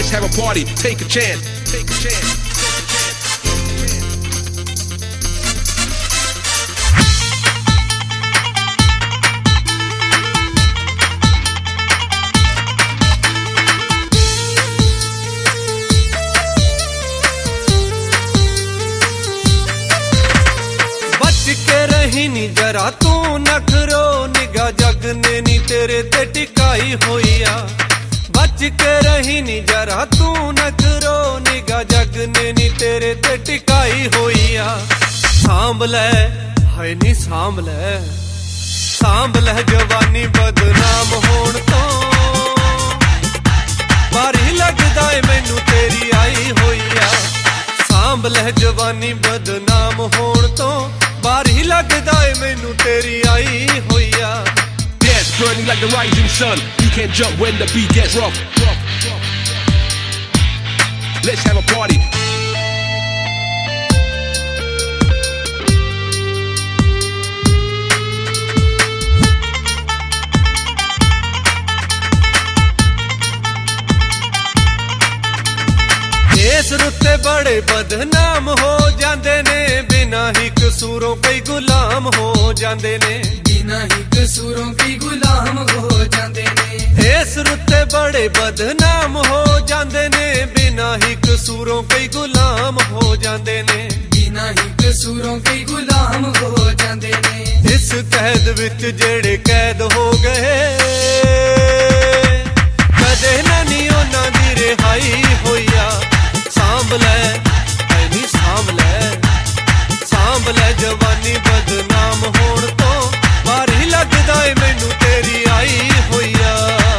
Let's have a party, take a chance, take a chance. नी जरा तू नखरो निगाह जग ने नी तेरे ते टिकाई होई आ बच के रही नी जरा तू नखरो निगाह जग ने नी तेरे ते टिकाई होई आ सांभ ले हाय नी सांभ ले जवानी बदनाम होण तो भारी लगदा ए मैनू तेरी आई होई आ सांभ ले जवानी बदनाम होण तो बारी लगदा ए मैनू तेरी आई होई आ Dance burning like the rising sun. You can't jump when the beat gets rough. Let's have a party. इस रुते बड़े बदनाम हो जांदे ने बिना ही कसूरों कई गुलाम हो जांदे ने बिना ही कसूरों कई गुलाम हो जांदे ने इस रुते बड़े बदनाम हो जांदे ने बिना ही कसूरों कई गुलाम हो जांदे ने बिना ही कसूरों कई गुलाम हो जांदे ने इस कैद विच जेड़े कैद हो गए कदे ना नी उन्हां दी रिहाई होई आ सांभ ले जवानी बदनाम होण तो भारी लगदा ए मैनू तेरी आई होई आ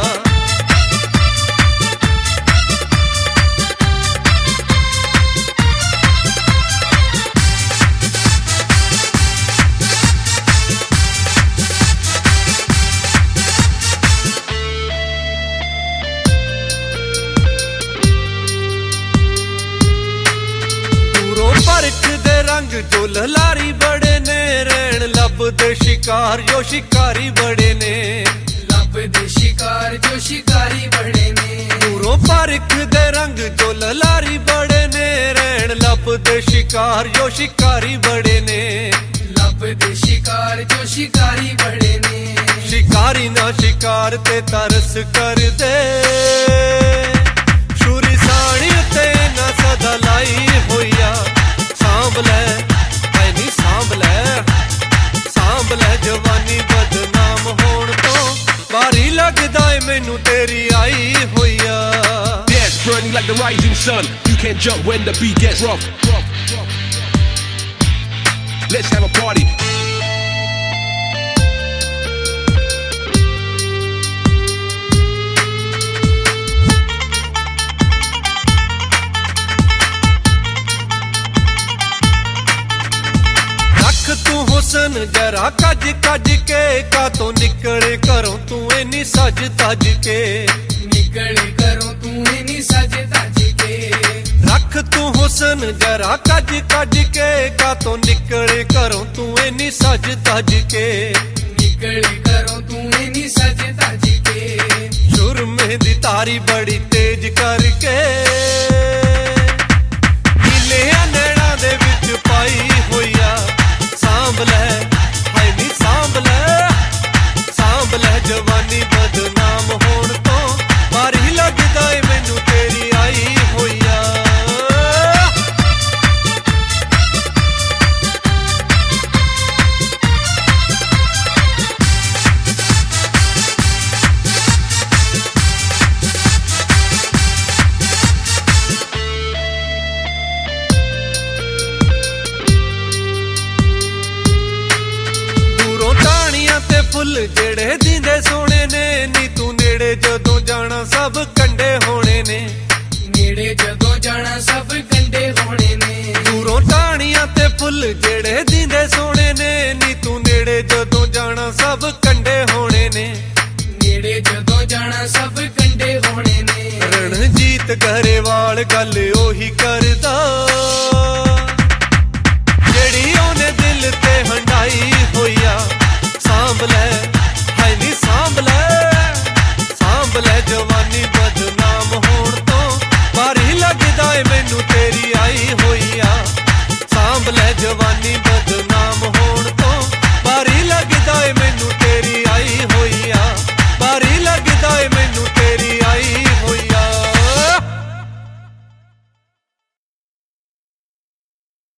रंग जो ललारी बड़े ने रैन लब दे शिकार जो शिकारी बड़े ने लब दे शिकार जो शिकारी बड़े ने दूरों परख दे रंग जो ललारी बड़े ने रैन लब दे शिकार जो शिकारी बड़े ने लब दे शिकार जो शिकारी बड़े ने शिकारी ना शिकार ते तरस कर दे छुरी साणी ते ना सदा लाई होइया सांभ ले जवानी बदनाम होण तो भारी लगदा ए मैनू तेरी आई होई आ Dance burning like the rising sun. You can't jump when the beat gets rough. Let's have a party. तू हुसन जरा कज कज के का तो निकले घरों तू इनी सज तज के निकले घरों तू इनी सज तज के रख तू हुसन जरा कज कज के का तो निकले घरों तू इनी सज तज के निकले घरों तू इनी सज तज के सुरमे दी तारी बड़ी तेज करके नीले नैना दे विच पाई होई आ सांभ ले जवानी बदनाम होण तो भारी लगदा ए मैनू तेरी आई होई आ फुल जेड़े दींदे सोने ने नी तू नेड़े जदों जाना सब कंडे होने ने नेड़े जदों जाना सब कंडे होने ने दूरों टाणियां ते फुल जेड़े दींदे सोने ने नी तू नेड़े जदों जाना सब कंडे होने ने नेड़े जदों जाना सब कंडे होने ने रणजीत गरेवाल गल